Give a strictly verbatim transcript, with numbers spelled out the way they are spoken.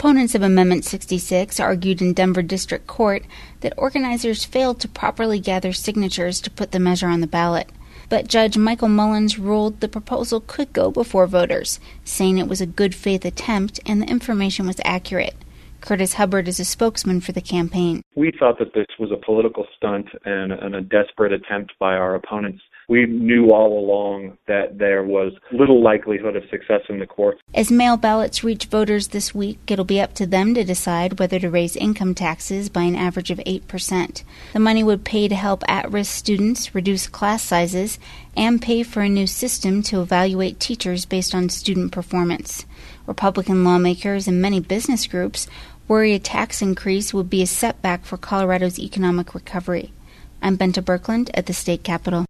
Opponents of Amendment sixty-six argued in Denver District Court that organizers failed to properly gather signatures to put the measure on the ballot. But Judge Michael Mullins ruled the proposal could go before voters, saying it was a good faith attempt and the information was accurate. Curtis Hubbard is a spokesman for the campaign. We thought that this was a political stunt and, and a desperate attempt by our opponents. We knew all along that there was little likelihood of success in the courts. As mail ballots reach voters this week, it'll be up to them to decide whether to raise income taxes by an average of eight percent. The money would pay to help at-risk students, reduce class sizes, and pay for a new system to evaluate teachers based on student performance. Republican lawmakers and many business groups worry a tax increase would be a setback for Colorado's economic recovery. I'm Benta Birkeland at the state capitol.